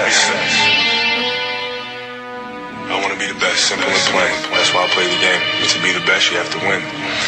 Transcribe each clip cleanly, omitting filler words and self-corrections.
best. I want to be the best, simple and plain. That's why I play the game. To be the best, you have to win.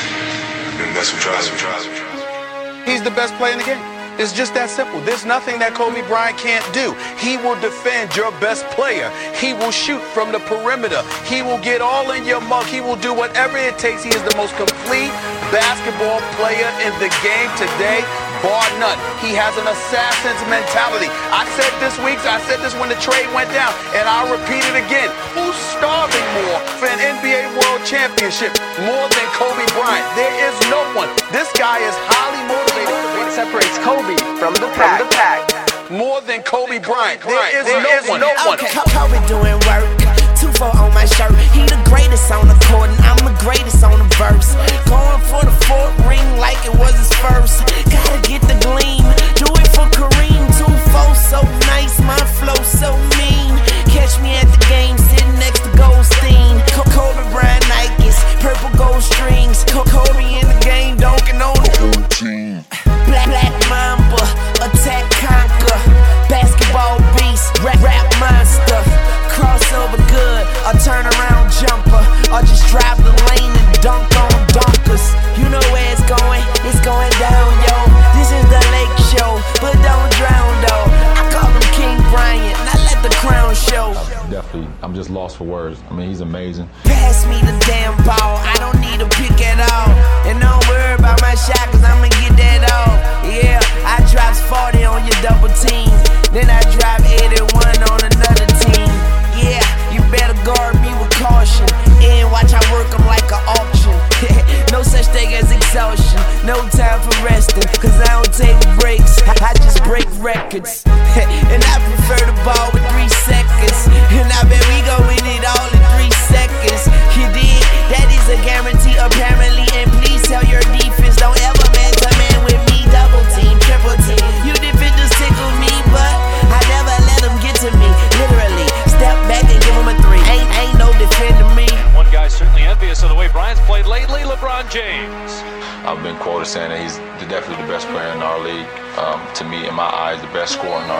And that's what drives me. He's the best player in the game. It's just that simple. There's nothing that Kobe Bryant can't do. He will defend your best player. He will shoot from the perimeter. He will get all in your mug. He will do whatever it takes. He is the most complete basketball player in the game today, bar none. He has an assassin's mentality. I said this week, I said this when the trade went down, and I'll repeat it again. Who's starving more for an NBA World Championship more than Kobe Bryant? There is no one. This guy is highly motivated. What separates Kobe from the pack? More than Kobe Bryant. There is no one. Okay, Kobe doing work. 2-4 on my shirt. He the greatest on the court, and I'm the greatest on the verse. Going for the fourth ring like it was his first. Gotta get the gleam. Do it for Kareem. 2-4 so nice, my flow so mean. Catch me at the game, sitting next to Goldstein. Kobe Bryant Nikes, purple gold strings. Kobe in the game, dunking on the whole team. Black Mamba, attack conquer. Basketball beast, rap monster. Crossover good, a turnaround jumper. Or just drive the lane and dunk on dunkers. You know where it's going down, yo. This is the Lake Show, but don't drown, though. I call him King Bryant, not let the crown show. Definitely, I'm just lost for words. I mean, he's amazing. Pass me the damn ball, I don't need a pick at all. And don't worry about my shot, cause I'ma get that off. Yeah, I drops 40 on your double team. Then I drop 81 on another team. Yeah, you better guard me with caution. And watch I work them like an auction. No such thing as exhaustion. No time for resting, cause I don't take breaks. I just break records. And I prefer the ball with 3 seconds. And I bet we go win it all in 3 seconds. You dig? That is a guarantee apparently. And please tell your defense, don't ever man to man with me. Double team, triple team. You defenders tickle me, but I never let them get to me. Literally, step back and give them a 3. Ain't no defending me. One guy's certainly envious of the way Bryant's played lately, LeBron James. I've been quoted saying that he's definitely the best player in our league. To me, in my eyes, the best scorer in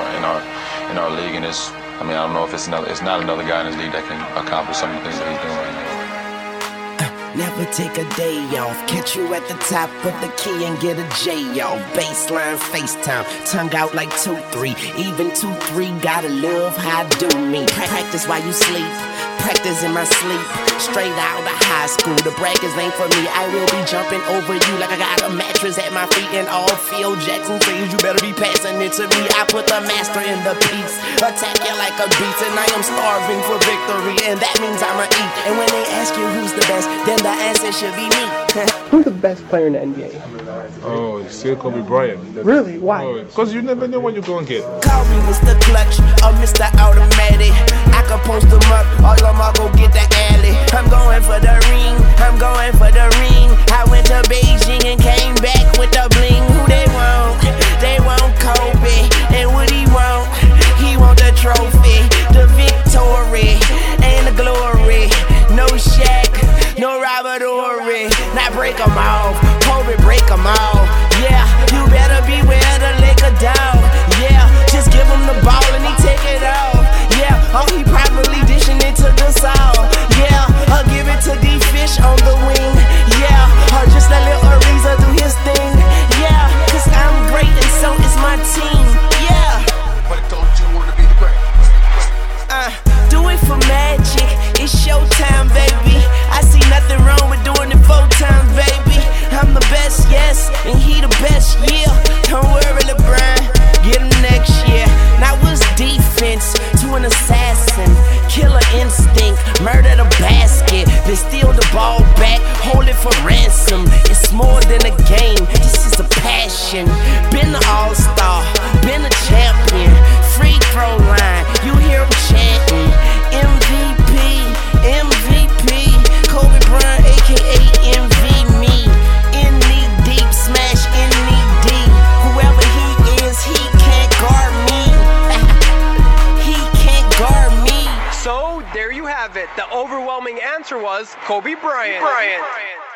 our league. And it's, I mean, I don't know if it's not another guy in this league that can accomplish some of the things that he's doing right now. Never take a day off. Catch you at the top of the key and get a J off. Baseline FaceTime, tongue out like 2-3. Even 2-3, gotta love how I do me. Practice while you sleep, practice in my sleep. Straight out of high school, the brackets ain't for me. I will be jumping over you like I got a mattress at my feet. And all Phil Jackson says you better be passing it to me. I put the master in the piece, attack you like a beast. And I am starving for victory, and that means I'ma eat. And when they ask you who's the best, then the answer should be me. Who's the best player in the NBA? Oh, still Kobe Bryant. Really? Why? Because you never know what you're going to get. Call me Mr. Clutch or Mr. Automatic. I can post them up, all of them I'll go get the alley. I'm going for the ring, I'm going for the ring. I went to Beijing and came back with the bling. Who they want? They want Kobe. And what he want? He want the trophy, the victory, and the glory. No Shaq, no Robert Horry. Now break 'em off, Kobe break 'em off. Yeah, you better beware the Laker dog. Yeah, just give him the ball and he take it off. Yeah, oh he probably dishing it to Gasol. Yeah, I'll give it to D-Fish on the wing. Yeah, or just let Lil Ariza do his thing. Yeah, cause I'm great and so is my team. Yeah. But I told you want to be the greatest. Do it for magic, it's showtime, baby. I see nothing wrong with doing it 4 times, baby. I'm the best, yes, and he the best, yeah. Don't worry, LeBron, get him next year. Now what's defense to an assassin? Killer instinct, murder the basket, then steal the ball back, hold it for ransom. It's more than a game, this is a passion. Been an all-star, been a champion. Free throw line, you hear him chanting. MVP, MVP, Kobe Bryant, aka MV me. In knee deep, smash in knee deep. Whoever he is, he can't guard me. He can't guard me. So there you have it. The overwhelming answer was Kobe Bryant.